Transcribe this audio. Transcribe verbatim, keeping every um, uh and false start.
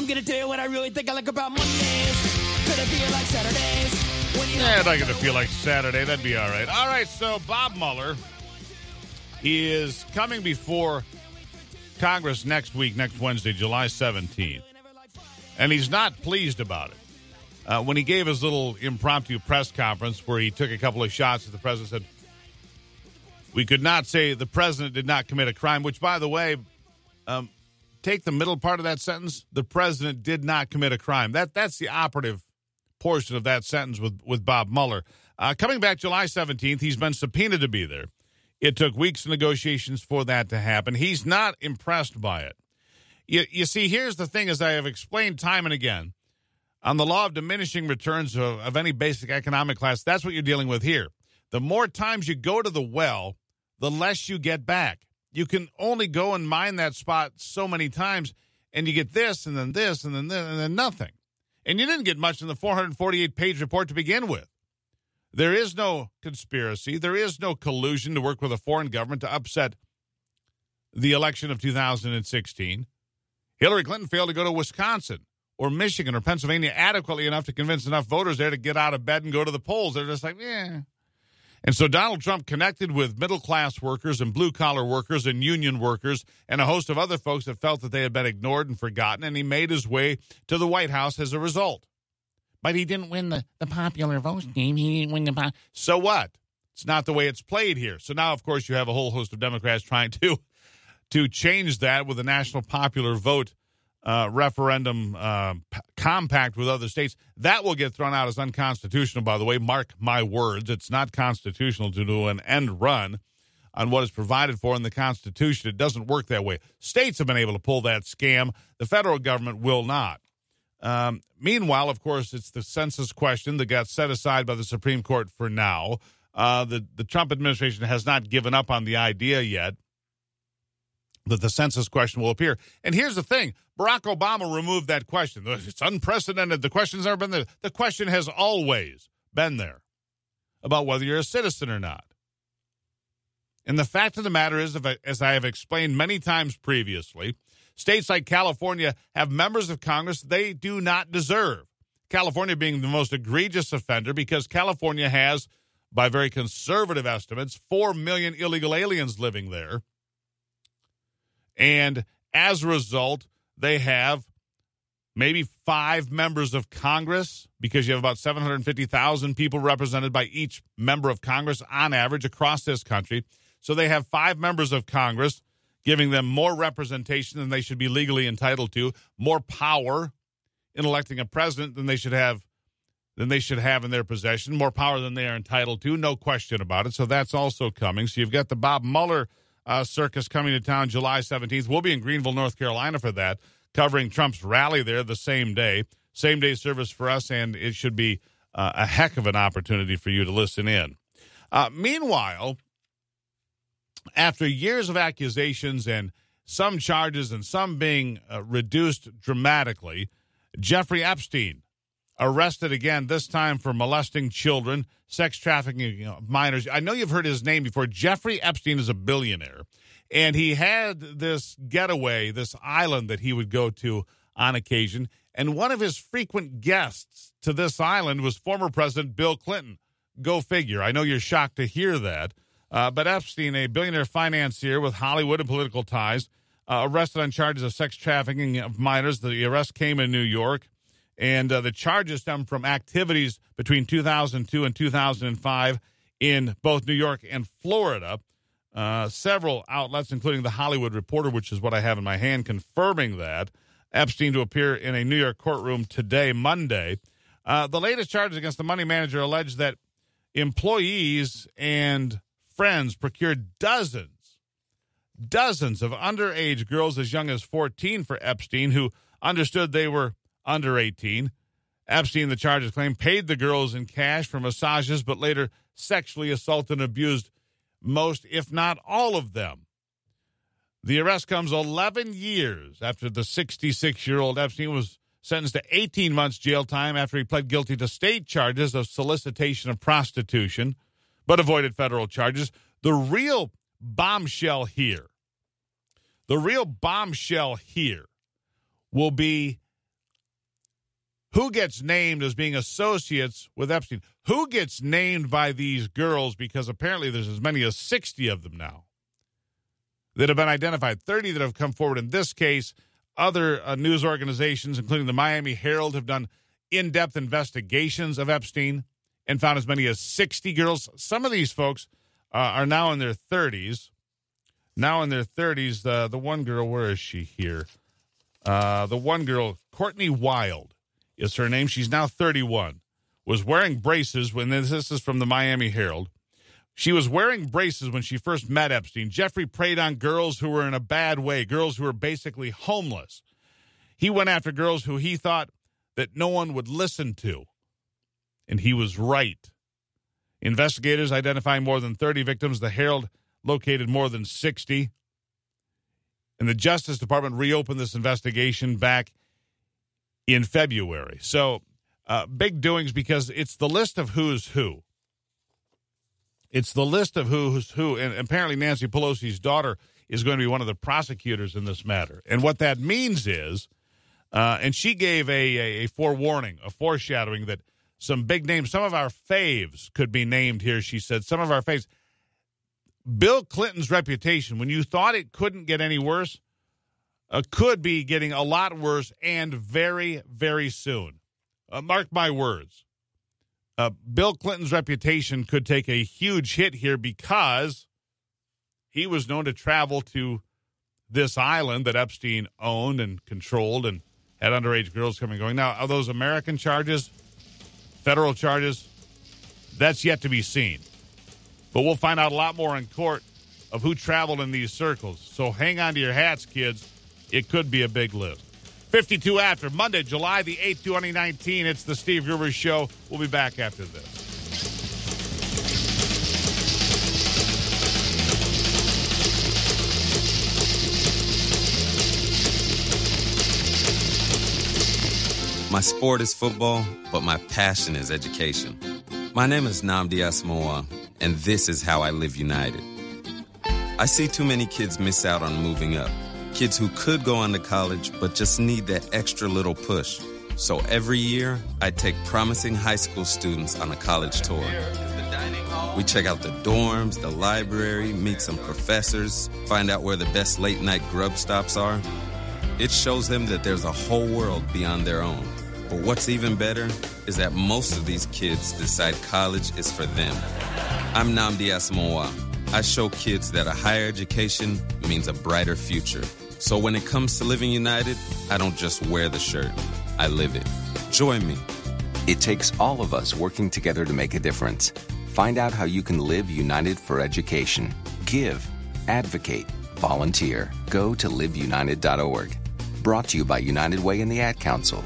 going to tell you what I really think I like about Mondays. Gonna feel like Saturdays. When you Yeah, not going to feel like Saturday. That'd be all right. All right, so Bob Mueller is coming before Congress next week, next Wednesday, July seventeenth. And he's not pleased about it. Uh, when he gave his little impromptu press conference where he took a couple of shots at the president, said, we could not say the president did not commit a crime, which, by the way, um, take the middle part of that sentence, the president did not commit a crime. That That's the operative portion of that sentence with, with Bob Mueller. Uh, coming back July seventeenth, he's been subpoenaed to be there. It took weeks of negotiations for that to happen. He's not impressed by it. You, you see, here's the thing, as I have explained time and again, on the law of diminishing returns of, of any basic economic class, that's what you're dealing with here. The more times you go to the well, the less you get back. You can only go and mine that spot so many times, and you get this, and then this, and then this, and then nothing. And you didn't get much in the four hundred forty-eight page report to begin with. There is no conspiracy. There is no collusion to work with a foreign government to upset the election of two thousand sixteen. Hillary Clinton failed to go to Wisconsin or Michigan or Pennsylvania adequately enough to convince enough voters there to get out of bed and go to the polls. They're just like, yeah. And so Donald Trump connected with middle-class workers and blue-collar workers and union workers and a host of other folks that felt that they had been ignored and forgotten, and he made his way to the White House as a result. But he didn't win the, the popular vote game. He didn't win the... Po- so what? It's not the way it's played here. So now, of course, you have a whole host of Democrats trying to... to change that with a national popular vote uh, referendum uh, p- compact with other states. That will get thrown out as unconstitutional, by the way. Mark my words. It's not constitutional to do an end run on what is provided for in the Constitution. It doesn't work that way. States have been able to pull that scam. The federal government will not. Um, meanwhile, of course, it's the census question that got set aside by the Supreme Court for now. Uh, the, the Trump administration has not given up on the idea yet that the census question will appear. And here's the thing. Barack Obama removed that question. It's unprecedented. The question's never been there. The question has always been there about whether you're a citizen or not. And the fact of the matter is, as I have explained many times previously, states like California have members of Congress they do not deserve. California being the most egregious offender because California has, by very conservative estimates, four million illegal aliens living there. And as a result, they have maybe five members of Congress because you have about seven hundred fifty thousand people represented by each member of Congress on average across this country. So they have five members of Congress, giving them more representation than they should be legally entitled to, more power in electing a president than they should have than they should have in their possession, more power than they are entitled to, no question about it. So that's also coming. So you've got the Bob Mueller Uh, circus coming to town July seventeenth. We'll be in Greenville, North Carolina for that, covering Trump's rally there the same day. Same day service for us, and it should be uh, a heck of an opportunity for you to listen in. Uh, meanwhile, after years of accusations and some charges and some being uh, reduced dramatically, Jeffrey Epstein arrested again, this time for molesting children, sex trafficking of minors. I know you've heard his name before. Jeffrey Epstein is a billionaire, and he had this getaway, this island that he would go to on occasion, and one of his frequent guests to this island was former President Bill Clinton. Go figure. I know you're shocked to hear that, uh, but Epstein, a billionaire financier with Hollywood and political ties, uh, arrested on charges of sex trafficking of minors. The arrest came in New York. And uh, the charges stem from activities between two thousand two and two thousand five in both New York and Florida. Uh, several outlets, including The Hollywood Reporter, which is what I have in my hand, confirming that. Epstein to appear in a New York courtroom today, Monday. Uh, the latest charges against the money manager allege that employees and friends procured dozens, dozens of underage girls as young as fourteen for Epstein, who understood they were under eighteen. Epstein, the charges claim, paid the girls in cash for massages, but later sexually assaulted and abused most, if not all of them. The arrest comes eleven years after the sixty-six-year-old Epstein was sentenced to eighteen months jail time after he pled guilty to state charges of solicitation of prostitution, but avoided federal charges. The real bombshell here, the real bombshell here will be who gets named as being associates with Epstein? Who gets named by these girls? Because apparently there's as many as sixty of them now that have been identified, thirty that have come forward in this case. Other uh, news organizations, including the Miami Herald, have done in-depth investigations of Epstein and found as many as sixty girls. Some of these folks uh, are now in their thirties. Now in their thirties, uh, the one girl, where is she here? Uh, the one girl, Courtney Wild is her name. She's now thirty-one. Was wearing braces when this, this is from the Miami Herald. She was wearing braces when she first met Epstein. Jeffrey preyed on girls who were in a bad way, girls who were basically homeless. He went after girls who he thought that no one would listen to. And he was right. Investigators identifying more than thirty victims. The Herald located more than sixty. And the Justice Department reopened this investigation back in February. So, uh, big doings because it's the list of who's who. It's the list of who's who, and apparently Nancy Pelosi's daughter is going to be one of the prosecutors in this matter. And what that means is, uh, and she gave a, a, a forewarning, a foreshadowing that some big names, some of our faves could be named here, she said. Some of our faves. Bill Clinton's reputation, when you thought it couldn't get any worse, uh, could be getting a lot worse and very, very soon. Uh, mark my words. Uh, Bill Clinton's reputation could take a huge hit here because he was known to travel to this island that Epstein owned and controlled and had underage girls coming and going. Now, are those American charges, federal charges? That's yet to be seen. But we'll find out a lot more in court of who traveled in these circles. So hang on to your hats, kids. It could be a big list. fifty-two after, Monday, July the eighth, twenty nineteen. It's the Steve Gruber Show. We'll be back after this. My sport is football, but my passion is education. My name is Nnamdi Asomugha, and this is how I live united. I see too many kids miss out on moving up. Kids who could go on to college, but just need that extra little push. So every year, I take promising high school students on a college tour. We check out the dorms, the library, meet some professors, find out where the best late-night grub stops are. It shows them that there's a whole world beyond their own. But what's even better is that most of these kids decide college is for them. I'm Nnamdi Asomugha. I show kids that a higher education means a brighter future. So when it comes to living united, I don't just wear the shirt, I live it. Join me. It takes all of us working together to make a difference. Find out how you can live united for education. Give, advocate, volunteer. Go to live united dot org. Brought to you by United Way and the Ad Council.